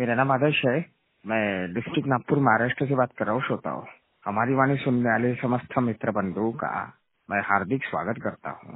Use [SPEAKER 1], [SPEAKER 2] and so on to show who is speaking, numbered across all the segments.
[SPEAKER 1] मेरा नाम आदर्श है। मैं डिस्ट्रिक्ट नागपुर महाराष्ट्र से बात कर रहा हूँ। श्रोताओं, हमारी वाणी सुनने वाले समस्त मित्र बंधुओं का मैं हार्दिक स्वागत करता हूँ।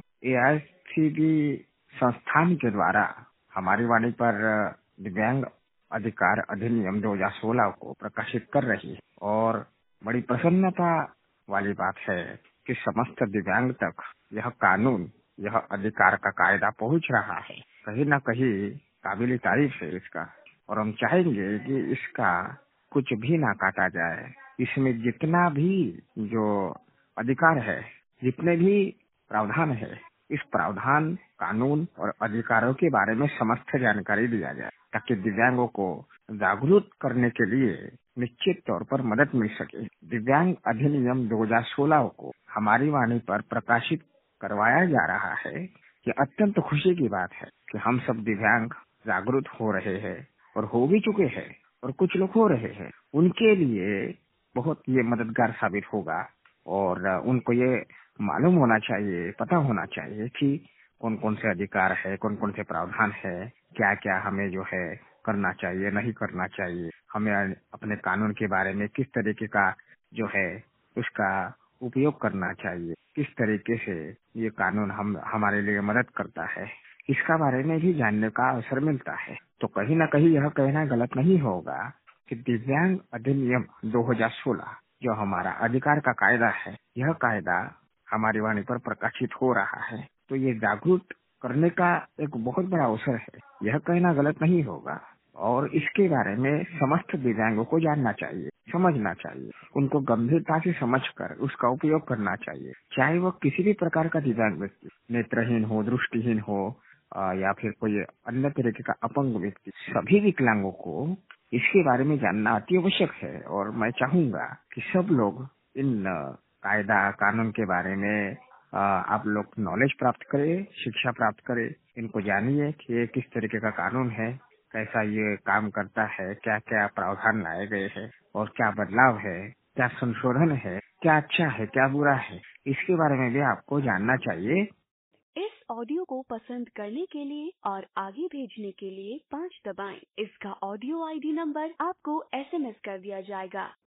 [SPEAKER 1] AICTE संस्थान के द्वारा हमारी वाणी पर दिव्यांग अधिकार अधिनियम 2016 को प्रकाशित कर रही है और बड़ी प्रसन्नता वाली बात है कि समस्त दिव्यांग तक यह कानून, यह अधिकार का कायदा पहुंच रहा है। कहीं न कहीं काबिल तारीफ है इसका, और हम चाहेंगे कि इसका कुछ भी ना काटा जाए। इसमें जितना भी जो अधिकार है, जितने भी प्रावधान है, इस प्रावधान, कानून और अधिकारों के बारे में समस्त जानकारी दिया जाए ताकि दिव्यांगों को जागरूक करने के लिए निश्चित तौर पर मदद मिल सके। दिव्यांग अधिनियम 2016 को हमारी वाणी पर प्रकाशित करवाया जा रहा है। ये अत्यंत खुशी की बात है कि हम सब दिव्यांग जागरूक हो रहे हैं और हो भी चुके हैं, और कुछ लोग हो रहे हैं। उनके लिए बहुत ये मददगार साबित होगा और उनको ये मालूम होना चाहिए, पता होना चाहिए कि कौन कौन से अधिकार है, कौन कौन से प्रावधान है, क्या क्या हमें जो है करना चाहिए, नहीं करना चाहिए। हमें अपने कानून के बारे में किस तरीके का जो है उसका उपयोग करना चाहिए, किस तरीके से ये कानून हमारे लिए मदद करता है, इसका बारे में भी जानने का अवसर मिलता है। तो कहीं न कहीं यह कहना गलत नहीं होगा कि दिव्यांग अधिनियम 2016 जो हमारा अधिकार का कायदा है, यह कायदा हमारी वाणी पर प्रकाशित हो रहा है। तो ये जागरूक करने का एक बहुत बड़ा अवसर है, यह कहना गलत नहीं होगा। और इसके बारे में समस्त दिव्यांगों को जानना चाहिए, समझना चाहिए, उनको गंभीरता से समझकर उसका उपयोग करना चाहिए। चाहे वो किसी भी प्रकार का दिव्यांग व्यक्ति, नेत्रहीन हो, दृष्टिहीन हो, या फिर कोई अन्य तरीके का अपंग व्यक्ति, सभी विकलांगों को इसके बारे में जानना अति आवश्यक है। और मैं चाहूंगा कि सब लोग इन कायदा, कानून के बारे में आप लोग नॉलेज प्राप्त करें, शिक्षा प्राप्त करें, इनको जानिए कि ये किस तरीके का कानून है, कैसा ये काम करता है, क्या क्या प्रावधान लाए गए हैं और क्या बदलाव है, क्या संशोधन है, क्या अच्छा है, क्या बुरा है, इसके बारे में भी आपको जानना चाहिए।
[SPEAKER 2] इस ऑडियो को पसंद करने के लिए और आगे भेजने के लिए 5 दबाएं। इसका ऑडियो ID नंबर आपको SMS कर दिया जाएगा।